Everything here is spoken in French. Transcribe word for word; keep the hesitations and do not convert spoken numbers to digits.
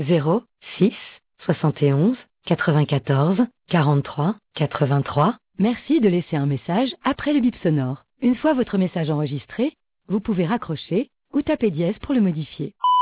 zéro six soixante et onze quatre-vingt-quatorze quarante-trois quatre-vingt-trois. Merci de laisser un message après le bip sonore. Une fois votre message enregistré, vous pouvez raccrocher ou taper dièse pour le modifier.